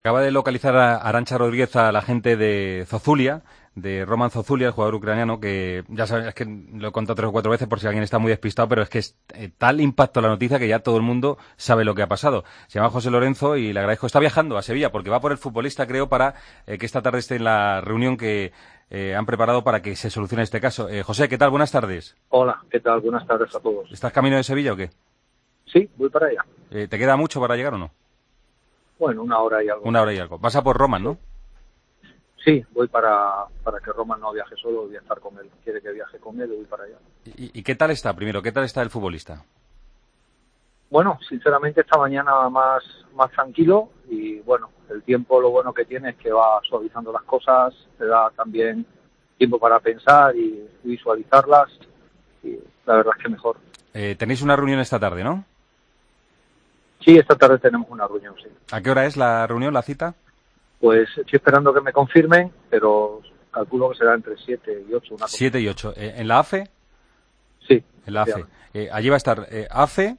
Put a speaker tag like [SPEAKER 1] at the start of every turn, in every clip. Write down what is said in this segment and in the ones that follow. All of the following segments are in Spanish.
[SPEAKER 1] Acaba de localizar a Arantxa Rodríguez, a la gente de Zozulia, de Roman Zozulia, el jugador ucraniano, que ya sabes, es que lo he contado 3 o 4 veces por si alguien está muy despistado, pero es que es tal impacto la noticia que ya todo el mundo sabe lo que ha pasado. Se llama José Lorenzo y le agradezco. Está viajando a Sevilla porque va por el futbolista, creo, para que esta tarde esté en la reunión que han preparado para que se solucione este caso. José, ¿qué tal? Buenas tardes.
[SPEAKER 2] Hola, ¿qué tal? Buenas tardes a todos.
[SPEAKER 1] ¿Estás camino de Sevilla o qué?
[SPEAKER 2] Sí, voy para allá.
[SPEAKER 1] ¿Te queda mucho para llegar o no?
[SPEAKER 2] Bueno, una hora y algo.
[SPEAKER 1] 1 hora y algo. Vas a por Roman,
[SPEAKER 2] Sí,
[SPEAKER 1] ¿no?
[SPEAKER 2] sí, voy para que Roman no viaje solo, voy a estar con él. Quiere que viaje con él y voy para allá.
[SPEAKER 1] ¿Y qué tal está, primero? ¿Qué tal está el futbolista?
[SPEAKER 2] Bueno, sinceramente esta mañana más tranquilo y bueno, el tiempo lo bueno que tiene es que va suavizando las cosas, te da también tiempo para pensar y visualizarlas y la verdad es que mejor.
[SPEAKER 1] Tenéis una reunión esta tarde, ¿no?
[SPEAKER 2] Sí, esta tarde tenemos una reunión, sí.
[SPEAKER 1] ¿A qué hora es la reunión, la cita?
[SPEAKER 2] Pues estoy esperando que me confirmen, pero calculo que será entre 7 y 8, una cosa así.
[SPEAKER 1] 7 y 8. ¿En la AFE?
[SPEAKER 2] Sí,
[SPEAKER 1] En la AFE.
[SPEAKER 2] efectivamente.
[SPEAKER 1] Allí va a estar AFE,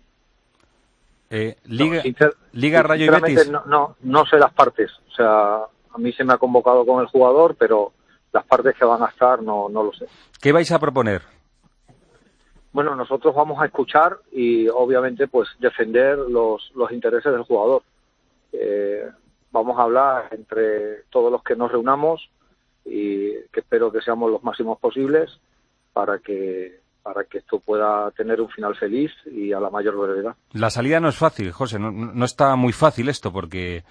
[SPEAKER 2] No,
[SPEAKER 1] Liga Rayo y
[SPEAKER 2] sinceramente
[SPEAKER 1] Betis.
[SPEAKER 2] no sé las partes. O sea, a mí se me ha convocado con el jugador, pero las partes que van a estar no lo sé.
[SPEAKER 1] ¿Qué vais a proponer?
[SPEAKER 2] Bueno, nosotros vamos a escuchar y obviamente pues defender los intereses del jugador. Eh, Vamos a hablar entre todos los que nos reunamos y que espero que seamos los máximos posibles para que esto pueda tener un final feliz y a la mayor brevedad.
[SPEAKER 1] La salida no es fácil, José. No está muy fácil esto porque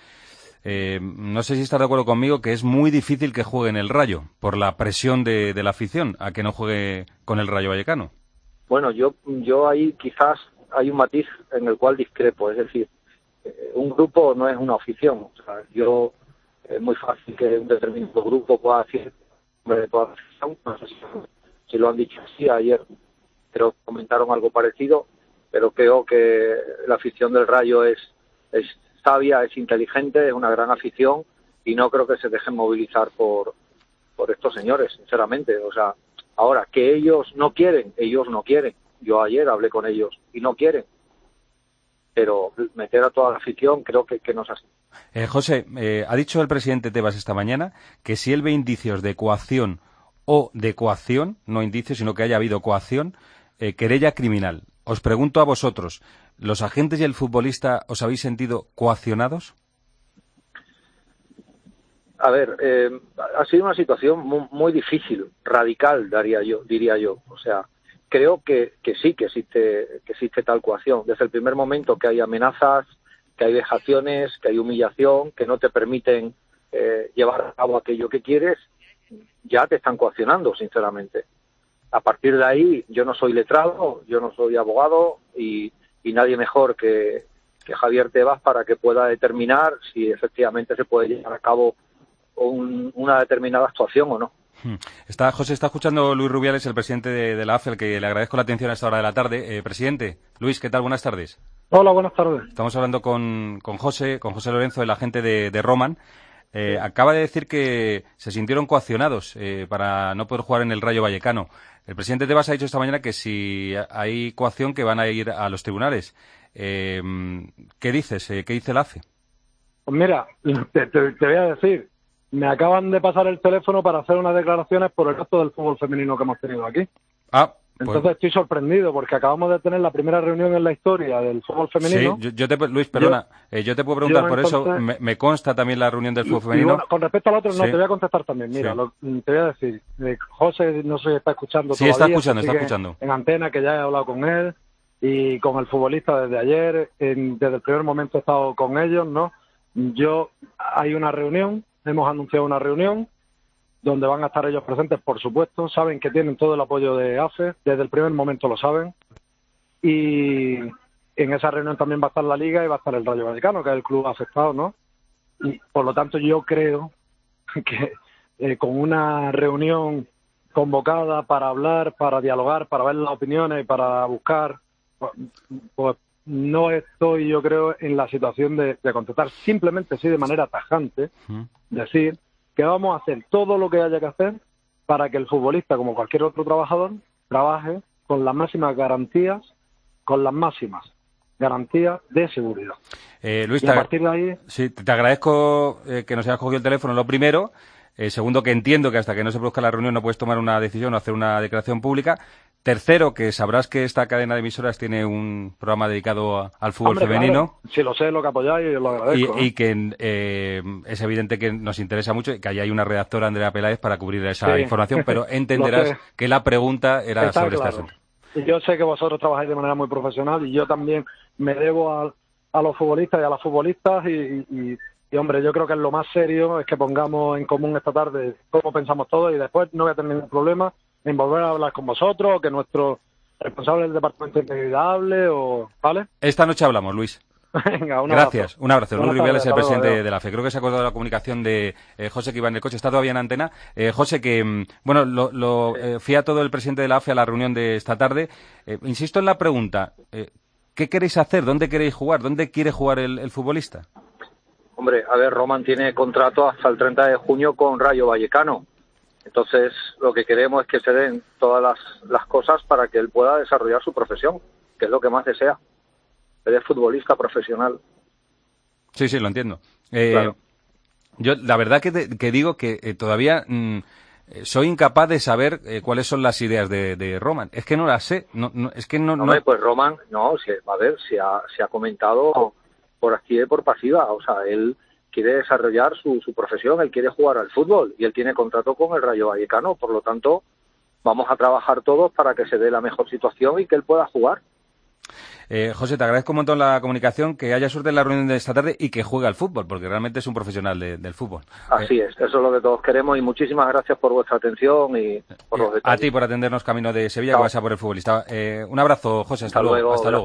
[SPEAKER 1] no sé si estás de acuerdo conmigo que es muy difícil que juegue en el Rayo por la presión de la afición a que no juegue con el Rayo Vallecano.
[SPEAKER 2] Bueno, yo ahí quizás hay un matiz en el cual discrepo, es decir, un grupo no es una afición. O sea, es muy fácil que un determinado grupo pueda decir de toda la afición, no sé si lo han dicho así, ayer creo que comentaron algo parecido, pero creo que la afición del Rayo es sabia, es inteligente, es una gran afición y no creo que se dejen movilizar por estos señores, sinceramente. O sea, ahora, que ellos no quieren. Yo ayer hablé con ellos y no quieren. Pero meter a toda la afición creo que no es así.
[SPEAKER 1] José, ha dicho el presidente Tebas esta mañana que si él ve indicios de coacción o de coacción, no indicios, sino que haya habido coacción, querella criminal. Os pregunto a vosotros, ¿los agentes y el futbolista os habéis sentido coaccionados?
[SPEAKER 2] A ver, ha sido una situación muy difícil, radical, diría yo. O sea, creo que sí, que existe tal coacción. Desde el primer momento que hay amenazas, que hay vejaciones, que hay humillación, que no te permiten llevar a cabo aquello que quieres, ya te están coaccionando, sinceramente. A partir de ahí, yo no soy letrado, yo no soy abogado y nadie mejor que Javier Tebas para que pueda determinar si efectivamente se puede llevar a cabo una determinada actuación o no.
[SPEAKER 1] José, está escuchando Luis Rubiales, el presidente de la AFE, al que le agradezco la atención a esta hora de la tarde. Presidente, Luis, ¿qué tal? Buenas tardes.
[SPEAKER 3] Hola, buenas tardes.
[SPEAKER 1] Estamos hablando con José Lorenzo, el agente de Roman. Acaba de decir que se sintieron coaccionados para no poder jugar en el Rayo Vallecano. El presidente Tebas ha dicho esta mañana que si hay coacción que van a ir a los tribunales. ¿Qué dices? ¿Qué dice la AFE?
[SPEAKER 3] Pues mira, te voy a decir, me acaban de pasar el teléfono para hacer unas declaraciones por el acto del fútbol femenino que hemos tenido aquí.
[SPEAKER 1] Ah, pues
[SPEAKER 3] Entonces estoy sorprendido porque acabamos de tener la primera reunión en la historia del fútbol
[SPEAKER 1] sí,
[SPEAKER 3] femenino.
[SPEAKER 1] Luis, perdona, yo te puedo preguntar por eso.
[SPEAKER 3] Entonces,
[SPEAKER 1] Me consta también la reunión del fútbol
[SPEAKER 3] y
[SPEAKER 1] femenino.
[SPEAKER 3] bueno, con respecto al otro, no,
[SPEAKER 1] Sí,
[SPEAKER 3] te voy a contestar también. Mira,
[SPEAKER 1] sí.
[SPEAKER 3] te voy a decir, José no se está escuchando
[SPEAKER 1] Sí, está
[SPEAKER 3] todavía,
[SPEAKER 1] escuchando, está
[SPEAKER 3] sigue
[SPEAKER 1] escuchando.
[SPEAKER 3] en antena, que ya he hablado con él, y con el futbolista desde ayer, desde el primer momento he estado con ellos, ¿no? Hay una reunión, hemos anunciado una reunión, donde van a estar ellos presentes, por supuesto, saben que tienen todo el apoyo de AFE, desde el primer momento lo saben, y en esa reunión también va a estar la Liga y va a estar el Rayo Vallecano, que es el club afectado, ¿no? Y por lo tanto yo creo que con una reunión convocada para hablar, para dialogar, para ver las opiniones y para buscar, pues no estoy, yo creo, en la situación de contestar. Simplemente sí, de manera tajante, decir que vamos a hacer todo lo que haya que hacer para que el futbolista, como cualquier otro trabajador, trabaje con las máximas garantías, con las máximas garantía de seguridad.
[SPEAKER 1] Luis,
[SPEAKER 3] y a partir de ahí...
[SPEAKER 1] Sí, te agradezco que nos hayas cogido el teléfono, lo primero. Segundo, que entiendo que hasta que no se produzca la reunión no puedes tomar una decisión o hacer una declaración pública. Tercero, que sabrás que esta cadena de emisoras tiene un programa dedicado al fútbol femenino.
[SPEAKER 3] Claro. Si lo sé, lo que apoyáis, lo agradezco.
[SPEAKER 1] Y que es evidente que nos interesa mucho, que ahí hay una redactora, Andrea Peláez, para cubrir esa información, pero entenderás que la pregunta era sobre este asunto.
[SPEAKER 3] Y yo sé que vosotros trabajáis de manera muy profesional y yo también me debo a los futbolistas y a las futbolistas y, hombre, yo creo que lo más serio es que pongamos en común esta tarde cómo pensamos todos y después no voy a tener ningún problema en volver a hablar con vosotros o que nuestro responsable del departamento de integridad hable, ¿vale?
[SPEAKER 1] Esta noche hablamos, Luis.
[SPEAKER 3] Venga, un abrazo.
[SPEAKER 1] Gracias, un abrazo. Luis Rubiales es el presidente
[SPEAKER 3] luego.
[SPEAKER 1] de la FE. Creo que se ha acordado la comunicación de José, que iba en el coche. Está todavía en antena. José, que, fía todo el presidente de la AFE a la reunión de esta tarde. Insisto en la pregunta. ¿Qué queréis hacer? ¿Dónde queréis jugar? ¿Dónde quiere jugar el futbolista?
[SPEAKER 2] Hombre, a ver, Roman tiene contrato hasta el 30 de junio con Rayo Vallecano. Entonces, lo que queremos es que se den todas las cosas para que él pueda desarrollar su profesión, que es lo que más desea. Él es futbolista profesional.
[SPEAKER 1] Sí, lo entiendo.
[SPEAKER 2] Claro.
[SPEAKER 1] Yo, la verdad que digo que todavía soy incapaz de saber cuáles son las ideas de Roman. Es que no las sé.
[SPEAKER 2] Hombre, pues Roman, se ha comentado por activa y por pasiva. O sea, él quiere desarrollar su profesión, él quiere jugar al fútbol y él tiene contrato con el Rayo Vallecano. Por lo tanto, vamos a trabajar todos para que se dé la mejor situación y que él pueda jugar.
[SPEAKER 1] José, te agradezco un montón la comunicación, que haya suerte en la reunión de esta tarde y que juegue al fútbol, porque realmente es un profesional del fútbol.
[SPEAKER 2] Así es, eso es lo que todos queremos y muchísimas gracias por vuestra atención y por los detalles.
[SPEAKER 1] A ti por atendernos camino de Sevilla, que vas a por el futbolista. Un abrazo, José, hasta luego.